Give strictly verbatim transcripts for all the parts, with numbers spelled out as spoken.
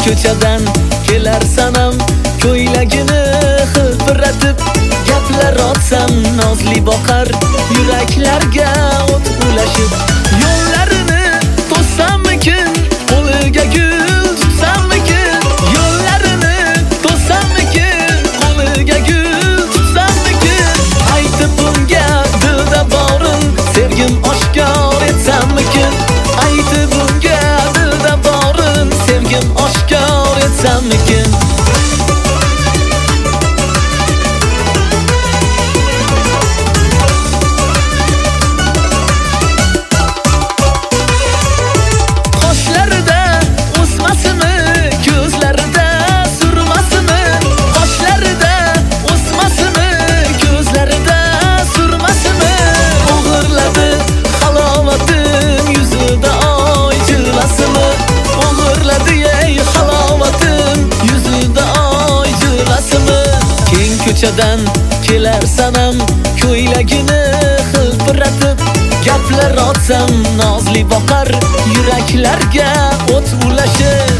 ko'chadan kelar sanam, ko'ylagini hilpiratib gaplar otsam nozli boqar, yuraklarga o't ulashib. Yo'llarini to'ssammikin, qo'liga gul tutsammikin, yo'llarini to'ssammikin, qo'liga gul tutsammikin. Aytib bunga dilda borin, sevgim oshkor etsammikin. Aytib bunga dilda borin, sevgim oshkor etsammikin. Ko'chadan kelar sanam, ko'ylagini hilpiratib gaplar otsam nozli boqar, yuraklarga o't ulashib.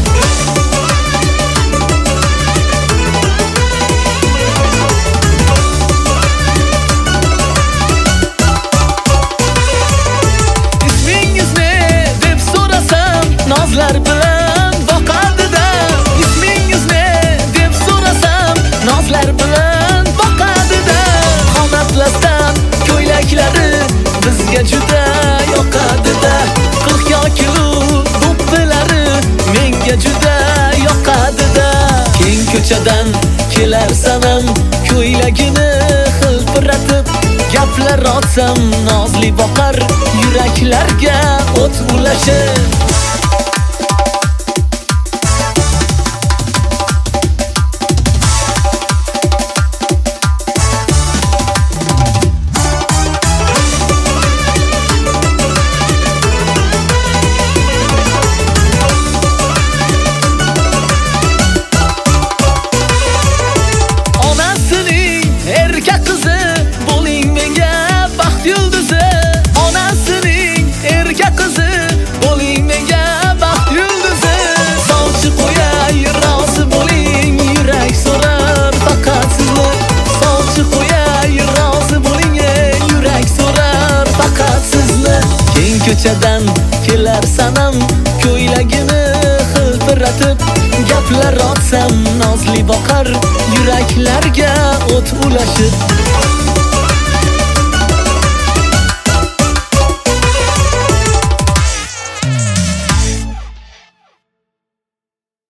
Ismingiz ne deb so'rasam, nozlar bilan boqadi-da. Ismingiz ne deb so'rasam, nozlar bilan ko'ylaklari bizga juda yoqadi-da. Qirq yokilu do'ppilari menga juda yoqadi-da. Keng ko'chadan kelar sanam, ko'ylagini hilpiratib gaplar otsam nozli boqar, yuraklarga o't ulashib. Ko'chadan kelar sanam, ko'ylagini hilpiratib gaplar otsam nozli boqar, yuraklarga o't ulashib.